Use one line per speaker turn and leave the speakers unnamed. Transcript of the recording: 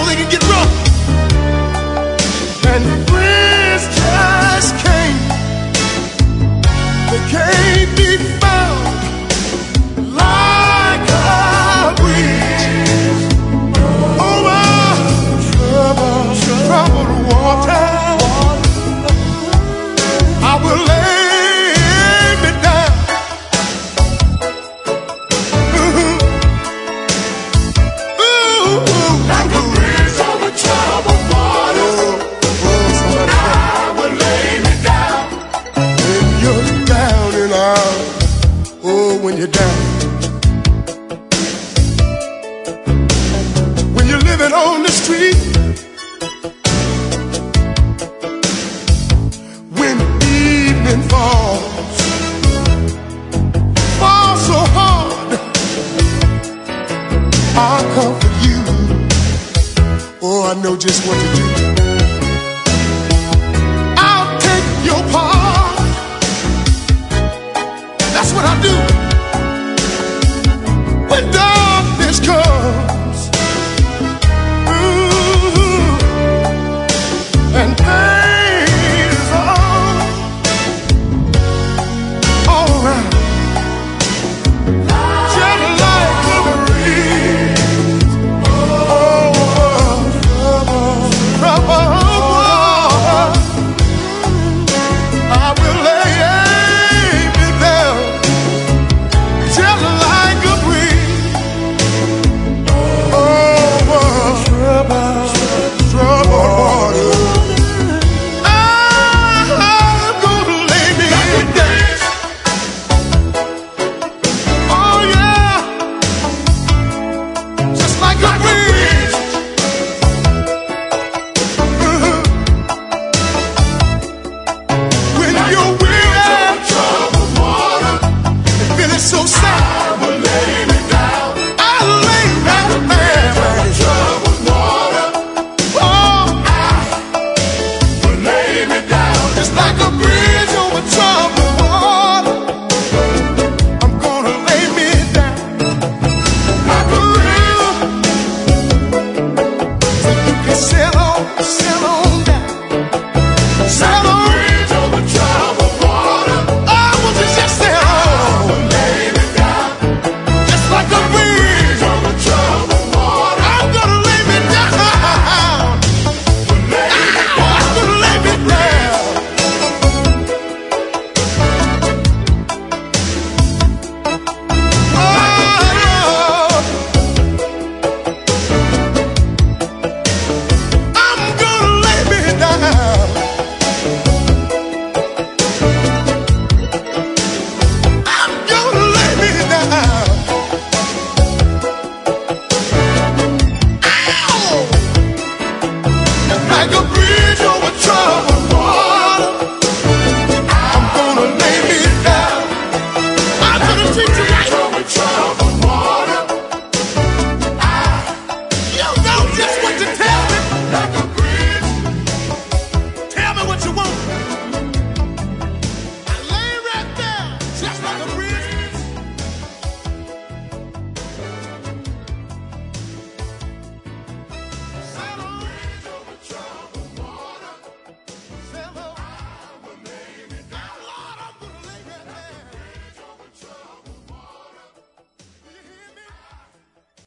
know they can get rough. And friends just can't, they can't be found like a breeze over troubled water. I will lay me down.
Like a breeze over troubled waters. I will lay me down.
When you're down and out, oh, when you're down, when you're living on the street, when evening falls so hard, I'll comfort you. Oh, I know just what to do. I'll take your part. That's what I do. When darkness comes, and pain is all around. So sad. I will lay me down. I'll lay me down.
Troubled water.
Oh,
I will lay me down.
just like a bridge over troubled water. I'm gonna lay me down.
Like a breeze.
So you can sail on down. Sail on.
Bridge over troubled water.
I want to just sail on. Like a breeze
over troubled water.
I'm gonna lay me down. I'm gonna lay me down. Oh, I'm gonna lay me down. I'm gonna lay me down. Like a bridge over troubled